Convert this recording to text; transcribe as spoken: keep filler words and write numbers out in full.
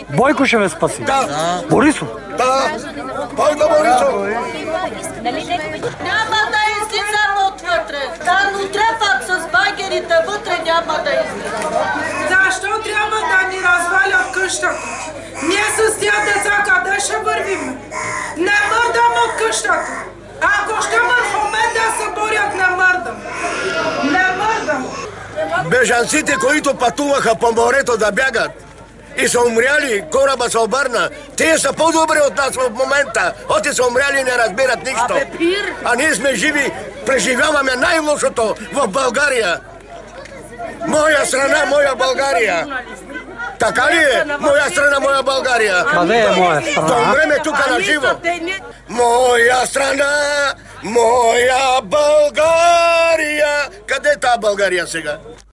Бойко ще ме спаси. Да. Борисов. Да. Бойко Борисов. Няма да излизам отвътре. Да, но трепат с багерите вътре няма да излизам. Защо трябва да ни развалят къщата? Ние с тия деца къде ще вървим? Не мърдам от къщата. Ако ще върхоме да се борят, не мърдам. Не мърдам. Бежанците, които пътуваха по морето да бягат и са умряли, кораба се обърна, те са по-добри от нас в момента. Оти са умряли и не разбират нищо. А ние сме живи, преживяваме най-лошото в България. Моя страна, моя България. Така ли е? Моя страна, моя България. Къде е моя страна? Да умреме тук на живо. Моя страна, моя България. Къде е тази България сега?